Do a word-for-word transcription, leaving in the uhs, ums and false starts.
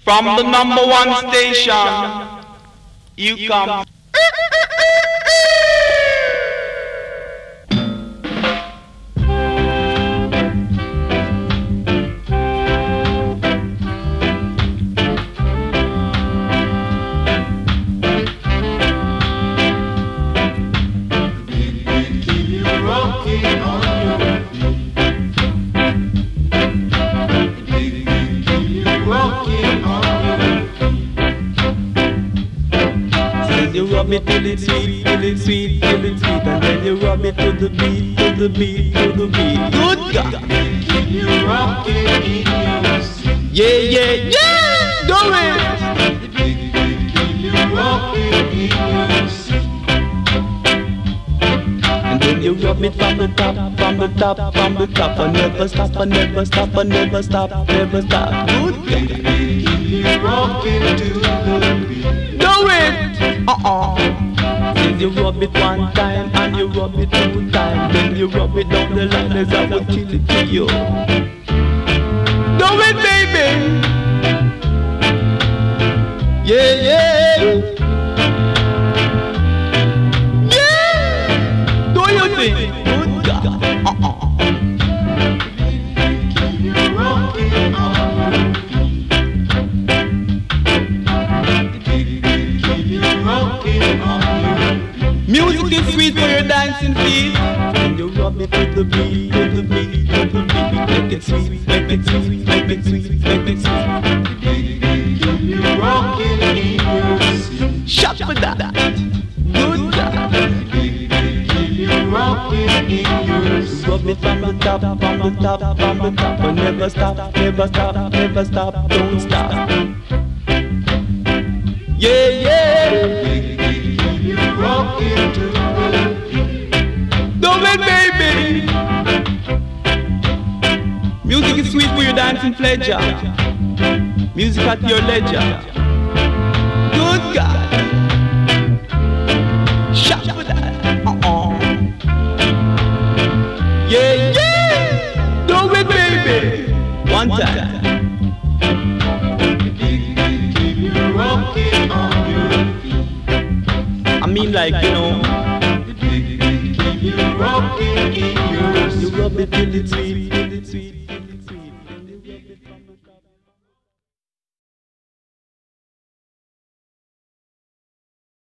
From the number one station, you come. Rub it till it's sweet, till it's sweet, till it's sweet, and then you rub it to the beat, to the beat, to the beat. Good God! You rock it in your seat. Yeah, yeah, yeah! Do it! You rock it in your seat. And then you rub it from the top, from the top, from the top, and never stop, and never stop, and never stop, never stop. Good God! You rock it to the beat. Do it! Uh-uh. Then you rub it one time and you rub it two times. Then you rub it down the line as I would kill it to you. Do it, baby! Yeah, yeah! Yeah! Do your thing! Good God! Uh-uh. You rock it on your feet. You rock it on your feet. Music is sweet for your dancing feet. And you rub it to the beat, to the beat, to the beat. Make it sweet, make it sweet, make it sweet, make it sweet. You rock it in your seat. Shot for that. Good God. You rock it in your seat. Rub it from the top, from the top, from the top. But never stop, never stop, never stop, don't stop. Yeah, yeah. You rock it to the beat. Do it, baby. Music is sweet for your dancing pleasure. Music at your leisure. Good God. Shot for that. Uh-uh. Yeah, yeah. Do it, baby. One time. You rock it on your feet. I mean, like, you know, You rock it in your you seat. rub it till it's sweet.